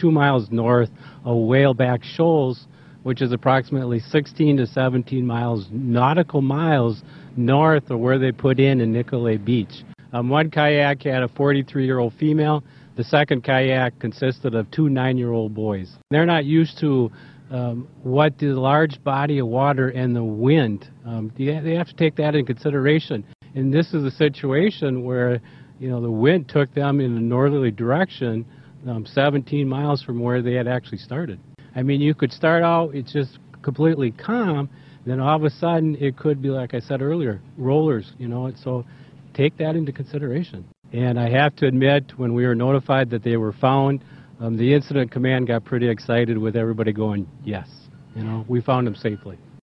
2 miles north of Whaleback Shoals, which is approximately 16 to 17 nautical miles north of where they put in Nicolet Beach. One kayak had a 43-year-old female. The second kayak consisted of two 9-year-old boys. They're not used to what the large body of water and the wind. They have to take that in consideration. And this is a situation where, you know, the wind took them in a northerly direction 17 miles from where they had actually started. I mean, you could start out, it's just completely calm, then all of a sudden it could be, like I said earlier, rollers, you know, and so take that into consideration. And I have to admit, when we were notified that they were found, the incident command got pretty excited with everybody going, yes, you know, we found them safely.